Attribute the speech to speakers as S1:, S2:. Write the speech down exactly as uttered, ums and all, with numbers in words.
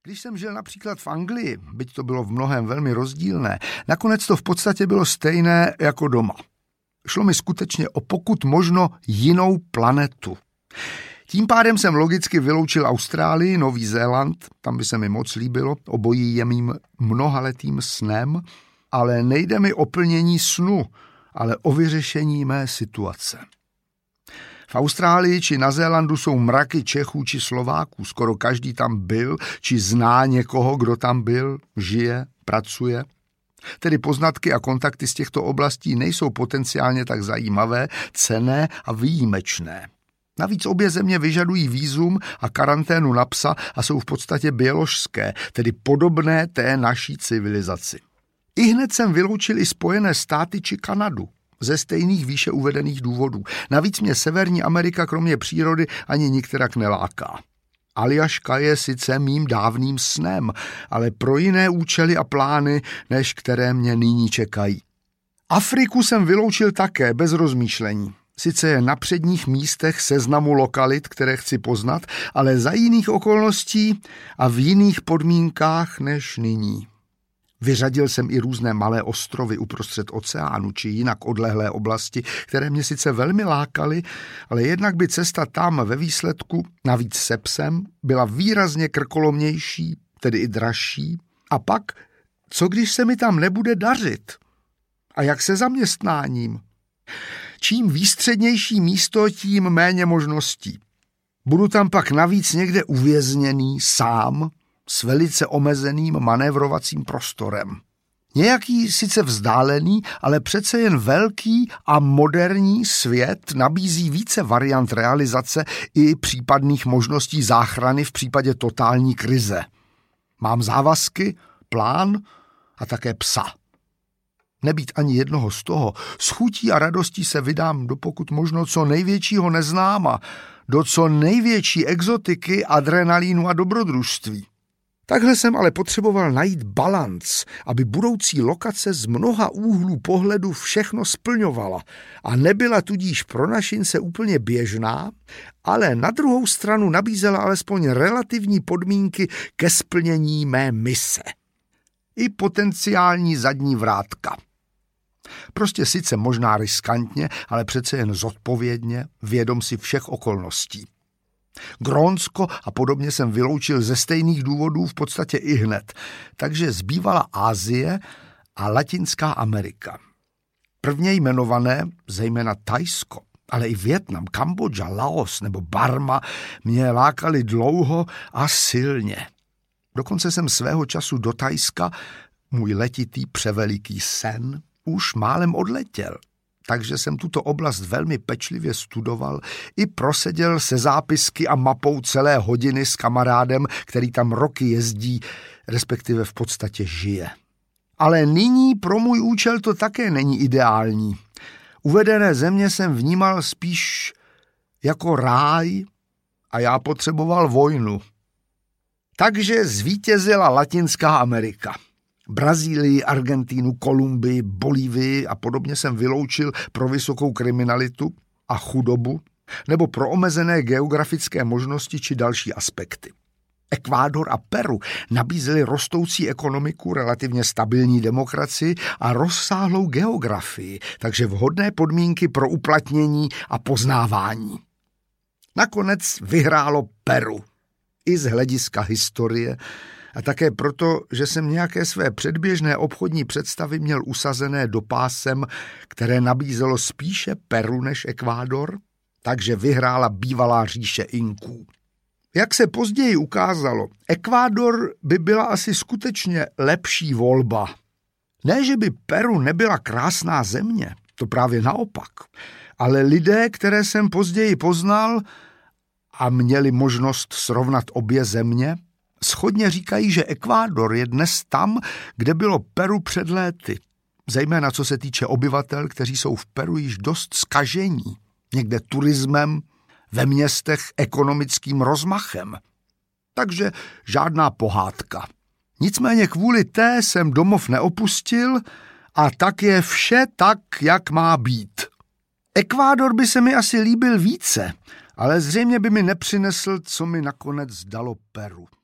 S1: Když jsem žil například v Anglii, byť to bylo v mnohém velmi rozdílné, nakonec to v podstatě bylo stejné jako doma. Šlo mi skutečně o pokud možno jinou planetu. Tím pádem jsem logicky vyloučil Austrálii, Nový Zéland, tam by se mi moc líbilo, obojí je mým mnohaletým snem, ale nejde mi o plnění snu, ale o vyřešení mé situace. V Austrálii či na Zélandu jsou mraky Čechů či Slováků, skoro každý tam byl, či zná někoho, kdo tam byl, žije, pracuje. Tedy poznatky a kontakty z těchto oblastí nejsou potenciálně tak zajímavé, cenné a výjimečné. Navíc obě země vyžadují vízum a karanténu na psa a jsou v podstatě běložské, tedy podobné té naší civilizaci. Ihned jsem vyloučil i Spojené státy či Kanadu, ze stejných výše uvedených důvodů. Navíc mě Severní Amerika kromě přírody ani nikterak neláká. Aljaška je sice mým dávným snem, ale pro jiné účely a plány, než které mě nyní čekají. Afriku jsem vyloučil také bez rozmýšlení. Sice je na předních místech seznamu lokalit, které chci poznat, ale za jiných okolností a v jiných podmínkách než nyní. Vyřadil jsem i různé malé ostrovy uprostřed oceánu či jinak odlehlé oblasti, které mě sice velmi lákaly, ale jednak by cesta tam ve výsledku, navíc se psem, byla výrazně krkolomnější, tedy i dražší. A pak, co když se mi tam nebude dařit? A jak se zaměstnáním? Čím výstřednější místo, tím méně možností. Budu tam pak navíc někde uvězněný, sám, s velice omezeným manévrovacím prostorem. Nějaký sice vzdálený, ale přece jen velký a moderní svět nabízí více variant realizace i případných možností záchrany v případě totální krize. Mám závazky, plán a také psa. Nebýt ani jednoho z toho, s chutí a radostí se vydám do pokud možno co největšího neznáma, do co největší exotiky, adrenalínu a dobrodružství. Takhle jsem ale potřeboval najít balanc, aby budoucí lokace z mnoha úhlů pohledu všechno splňovala a nebyla tudíž pro našince úplně běžná, ale na druhou stranu nabízela alespoň relativní podmínky ke splnění mé mise. I potenciální zadní vrátka. Prostě sice možná riskantně, ale přece jen zodpovědně, vědom si všech okolností. Grónsko a podobně jsem vyloučil ze stejných důvodů v podstatě i hned, takže zbývala Asie a Latinská Amerika. Prvně jmenované, zejména Thajsko, ale i Vietnam, Kambodža, Laos nebo Barma mě lákaly dlouho a silně. Dokonce jsem svého času do Thajska, můj letitý převeliký sen, už málem odletěl. Takže jsem tuto oblast velmi pečlivě studoval i proseděl se zápisky a mapou celé hodiny s kamarádem, který tam roky jezdí, respektive v podstatě žije. Ale nyní pro můj účel to také není ideální. Uvedené země jsem vnímal spíš jako ráj a já potřeboval vojnu. Takže zvítězila Latinská Amerika. Brazílii, Argentínu, Kolumbii, Bolívii a podobně jsem vyloučil pro vysokou kriminalitu a chudobu nebo pro omezené geografické možnosti či další aspekty. Ekvádor a Peru nabízely rostoucí ekonomiku, relativně stabilní demokracii a rozsáhlou geografii, takže vhodné podmínky pro uplatnění a poznávání. Nakonec vyhrálo Peru. I z hlediska historie, a také proto, že jsem nějaké své předběžné obchodní představy měl usazené do pásem, které nabízelo spíše Peru než Ekvádor, takže vyhrála bývalá říše Inků. Jak se později ukázalo, Ekvádor by byla asi skutečně lepší volba. Ne, že by Peru nebyla krásná země, to právě naopak, ale lidé, které jsem později poznal a měli možnost srovnat obě země, shodně říkají, že Ekvádor je dnes tam, kde bylo Peru před léty. Zejména co se týče obyvatel, kteří jsou v Peru již dost zkažení. Někde turismem, ve městech ekonomickým rozmachem. Takže žádná pohádka. Nicméně kvůli té jsem domov neopustil a tak je vše tak, jak má být. Ekvádor by se mi asi líbil více, ale zřejmě by mi nepřinesl, co mi nakonec dalo Peru.